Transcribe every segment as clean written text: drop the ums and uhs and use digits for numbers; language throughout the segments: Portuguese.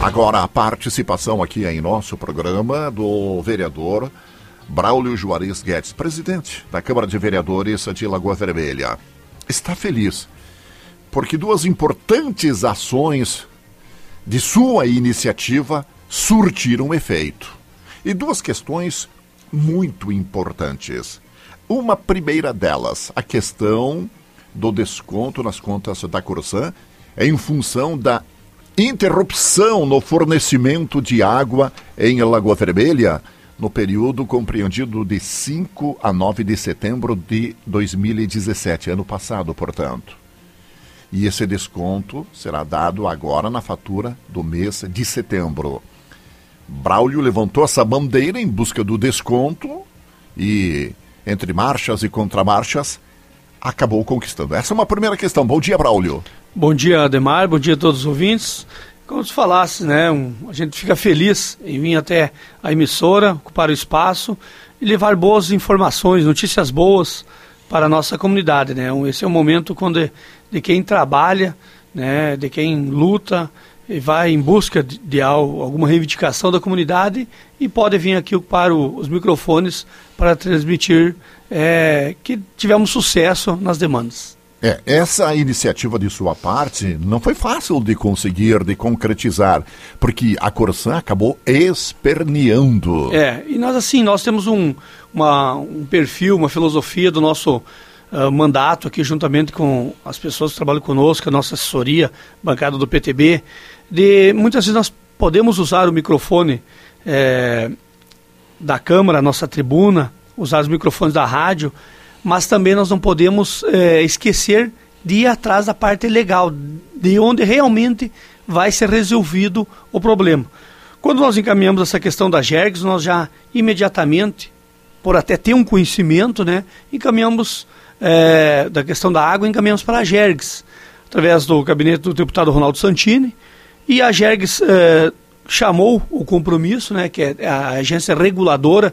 Agora a participação aqui em nosso programa do vereador Braulio Juarez Guedes, presidente da Câmara de Vereadores de Lagoa Vermelha. Está feliz porque duas importantes ações de sua iniciativa surtiram efeito. E duas questões muito importantes. Uma primeira delas, a questão do desconto nas contas da Corsan em função da interrupção no fornecimento de água em Lagoa Vermelha no período compreendido de 5 a 9 de setembro de 2017, ano passado, portanto. E esse desconto será dado agora na fatura do mês de setembro. Braulio levantou essa bandeira em busca do desconto e, entre marchas e contramarchas, acabou conquistando. Essa é uma primeira questão. Bom dia, Braulio. Bom dia, Ademar. Bom dia a todos os ouvintes. Como tu falasse, né, a gente fica feliz em vir até a emissora, ocupar o espaço e levar boas informações, notícias boas para a nossa comunidade, né? Esse é o momento quando de quem trabalha, né, de quem luta e vai em busca de alguma reivindicação da comunidade e pode vir aqui ocupar os microfones para transmitir que tivemos sucesso nas demandas. Essa iniciativa de sua parte não foi fácil de conseguir, de concretizar, porque a Corsan acabou esperneando. E nós temos um perfil, uma filosofia do nosso mandato aqui, juntamente com as pessoas que trabalham conosco, a nossa assessoria, bancada do PTB, muitas vezes nós podemos usar o microfone da Câmara, a nossa tribuna, usar os microfones da rádio, mas também nós não podemos esquecer de ir atrás da parte legal, de onde realmente vai ser resolvido o problema. Quando nós encaminhamos essa questão da Gergs, nós já imediatamente, por até ter um conhecimento, né, encaminhamos da questão da água, encaminhamos para a Gergs, através do gabinete do deputado Ronaldo Santini, e a Gergs chamou o compromisso, né, que é a agência reguladora,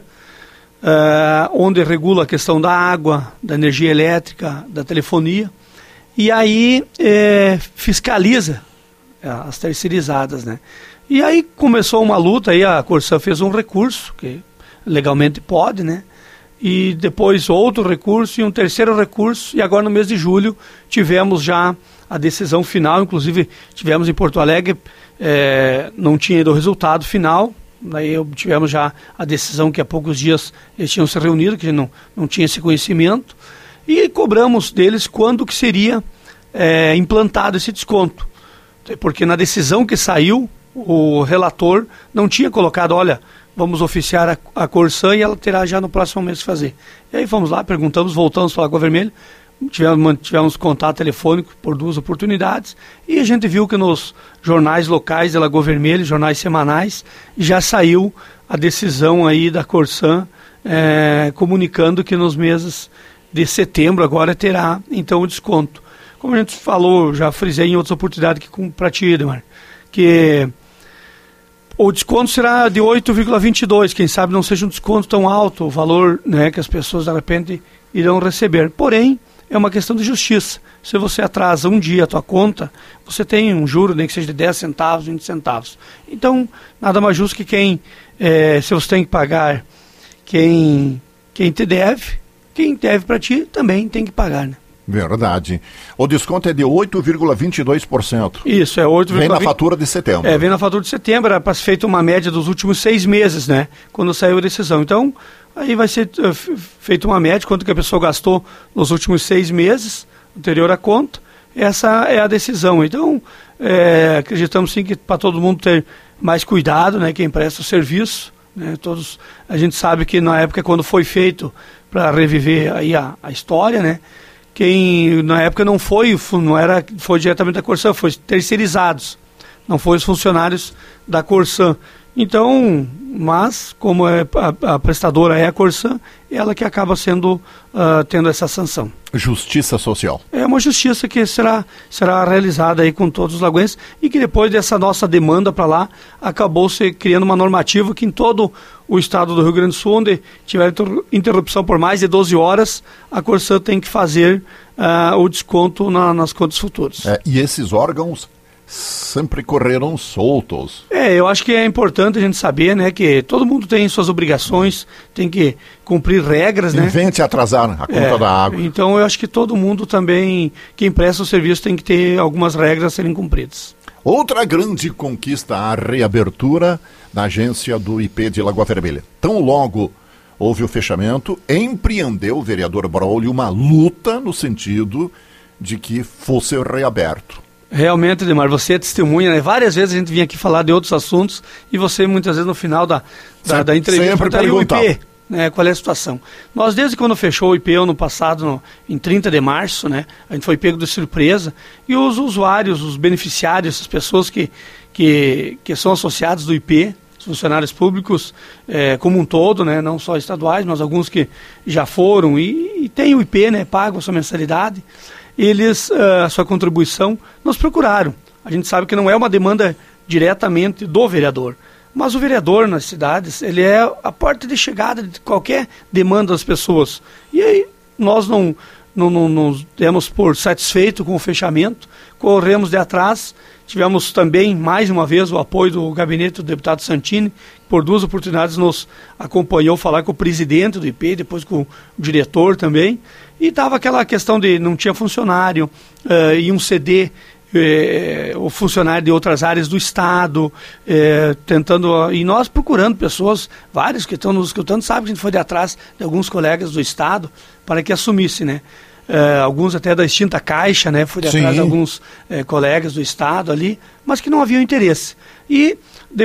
onde regula a questão da água, da energia elétrica, da telefonia, e aí fiscaliza as terceirizadas, né? E aí começou uma luta, aí a Corsan fez um recurso, que legalmente pode, né? E depois outro recurso e um terceiro recurso, e agora no mês de julho tivemos já a decisão final, inclusive tivemos em Porto Alegre, não tinha ainda o resultado final. Daí tivemos já a decisão que há poucos dias eles tinham se reunido, que não tinha esse conhecimento, e cobramos deles quando que seria implantado esse desconto. Porque na decisão que saiu, o relator não tinha colocado, olha, vamos oficiar a Corsan e ela terá já no próximo mês que fazer. E aí fomos lá, perguntamos, voltamos para a Lagoa Vermelha, tivemos contato telefônico por duas oportunidades e a gente viu que nos jornais locais de Lagoa Vermelha, jornais semanais, já saiu a decisão aí da Corsan comunicando que nos meses de setembro agora terá então o desconto. Como a gente falou, já frisei em outras oportunidades aqui para ti, Edmar, que o desconto será de 8,22, quem sabe não seja um desconto tão alto, o valor, né, que as pessoas de repente irão receber. Porém, é uma questão de justiça. Se você atrasa um dia a tua conta, você tem um juro, nem que seja de 10 centavos, 20 centavos. Então, nada mais justo que se você tem que pagar quem te deve, quem deve para ti também tem que pagar, né? Verdade. O desconto é de 8,22%. Isso, é 8,22%. Vem na fatura de setembro. Vem na fatura de setembro, era para ser feita uma média dos últimos 6 meses, né? Quando saiu a decisão. Então, aí vai ser feita uma média, quanto que a pessoa gastou nos últimos 6 meses, anterior à conta. Essa é a decisão. Então, acreditamos sim que para todo mundo ter mais cuidado, né? Quem presta o serviço, né? A gente sabe que na época, quando foi feito para reviver aí a história, né? Quem na época foi diretamente da Corsan, foi terceirizados, não foi os funcionários da Corsan. Então, mas como a prestadora é a Corsan, ela que acaba tendo essa sanção. Justiça social. É uma justiça que será realizada aí com todos os lagoenses e que depois dessa nossa demanda para lá, acabou se criando uma normativa que em todo o estado do Rio Grande do Sul, onde tiver interrupção por mais de 12 horas, a Corsan tem que fazer o desconto nas contas futuras. E esses órgãos sempre correram soltos. Eu acho que é importante a gente saber, né, que todo mundo tem suas obrigações, tem que cumprir regras, né? Invente atrasar a conta da água. Então eu acho que todo mundo também, quem presta o serviço, tem que ter algumas regras a serem cumpridas. Outra grande conquista, a reabertura da agência do IP de Lagoa Vermelha. Tão logo houve o fechamento, empreendeu o vereador Braulio uma luta no sentido de que fosse reaberto. Realmente, Ademar, você é testemunha, né? Várias vezes a gente vinha aqui falar de outros assuntos e você muitas vezes no final da entrevista pergunta o IP, né? Qual é a situação? Nós desde quando fechou o IP ano passado, em 30 de março, né? A gente foi pego de surpresa e os usuários, os beneficiários, as pessoas que são associados do IP, funcionários públicos como um todo, né, não só estaduais, mas alguns que já foram e têm o IP, né, pagam a sua mensalidade, eles, a sua contribuição, nos procuraram. A gente sabe que não é uma demanda diretamente do vereador, mas o vereador nas cidades, ele é a porta de chegada de qualquer demanda das pessoas. E aí nós não nos demos por satisfeito com o fechamento, corremos de atrás. Tivemos também, mais uma vez, o apoio do gabinete do deputado Santini, que por 2 oportunidades nos acompanhou falar com o presidente do IP, depois com o diretor também, e estava aquela questão de não tinha funcionário, iam ceder o funcionário de outras áreas do Estado, tentando, e nós procurando pessoas, vários que estão nos escutando, sabem que a gente foi de atrás de alguns colegas do Estado para que assumisse, né? Alguns até da extinta Caixa, né? Fui de atrás de alguns colegas do Estado ali, mas que não haviam interesse. E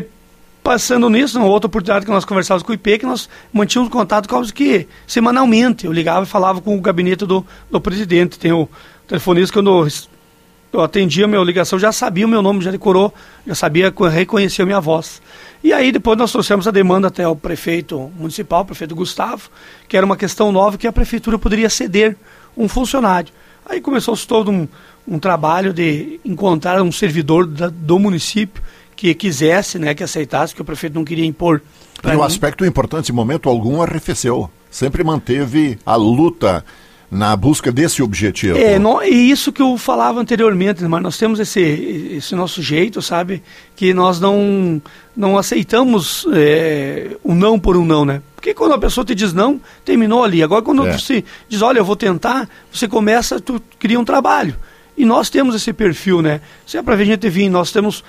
passando nisso, uma outra oportunidade que nós conversávamos com o IP, que nós mantínhamos contato quase que semanalmente. Eu ligava e falava com o gabinete do presidente. Tem o telefonista, quando eu atendia a minha ligação, já sabia o meu nome, já decorou, já sabia, reconhecia a minha voz. E aí depois nós trouxemos a demanda até o prefeito municipal, o prefeito Gustavo, que era uma questão nova que a prefeitura poderia ceder um funcionário. Aí começou-se todo um trabalho de encontrar um servidor do município que quisesse, né, que aceitasse, que o prefeito não queria impor. E o aspecto importante, em momento algum, arrefeceu. Sempre manteve a luta na busca desse objetivo. E isso que eu falava anteriormente, mas nós temos esse nosso jeito, sabe, que nós não aceitamos um não por um não, né? Porque quando a pessoa te diz não, terminou ali. Agora quando você diz, olha, eu vou tentar, você começa, tu cria um trabalho. E nós temos esse perfil, né? Se é para ver gente vir, nós temos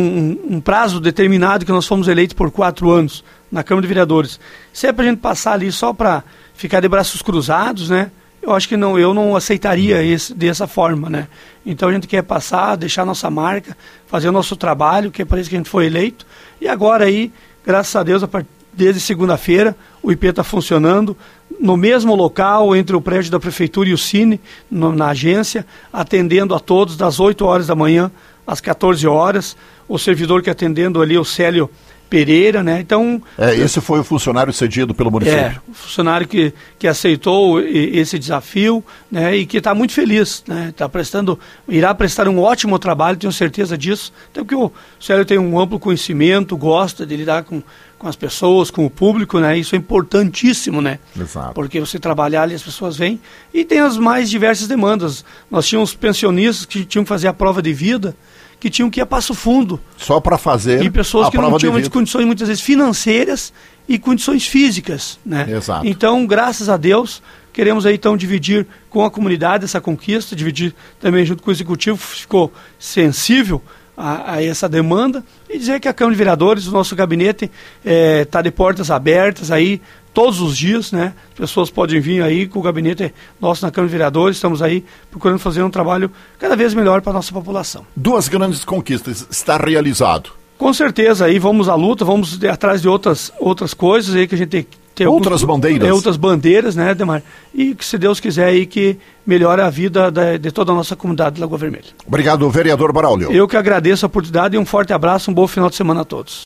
um prazo determinado que nós fomos eleitos por 4 anos na Câmara de Vereadores. Se é para a gente passar ali só para ficar de braços cruzados, né? Eu acho que não, eu não aceitaria dessa forma, né? Então a gente quer passar, deixar nossa marca, fazer o nosso trabalho, que é para isso que a gente foi eleito. E agora aí, graças a Deus, desde segunda-feira, o IP está funcionando no mesmo local, entre o prédio da Prefeitura e o Cine, na agência, atendendo a todos das 8 horas da manhã às 14 horas. O servidor que atendendo ali, o Célio Pereira, né? Então, esse foi o funcionário cedido pelo município. O funcionário que aceitou esse desafio, né? E que está muito feliz, né? Irá prestar um ótimo trabalho, tenho certeza disso. Até porque o Célio tem um amplo conhecimento, gosta de lidar com as pessoas, com o público, né? Isso é importantíssimo, né? Exato. Porque você trabalhar ali, as pessoas vêm e tem as mais diversas demandas. Nós tínhamos pensionistas que tinham que fazer a prova de vida, que tinham que ir a Passo Fundo. Só para fazer. E pessoas que não tinham muitas condições, muitas vezes financeiras e condições físicas, né? Exato. Então, graças a Deus, queremos aí então dividir com a comunidade essa conquista, dividir também junto com o Executivo, ficou sensível a essa demanda, e dizer que a Câmara de Vereadores, o nosso gabinete está de portas abertas aí todos os dias, né? As pessoas podem vir aí com o gabinete nosso na Câmara de Vereadores, estamos aí procurando fazer um trabalho cada vez melhor para a nossa população. 2 grandes conquistas, está realizado. Com certeza, aí vamos à luta, vamos atrás de outras coisas aí que a gente tem outras bandeiras. Outras bandeiras, né, Ademar? E que, se Deus quiser, aí que melhore a vida de toda a nossa comunidade de Lagoa Vermelha. Obrigado, vereador Braulio. Eu que agradeço a oportunidade e um forte abraço, um bom final de semana a todos.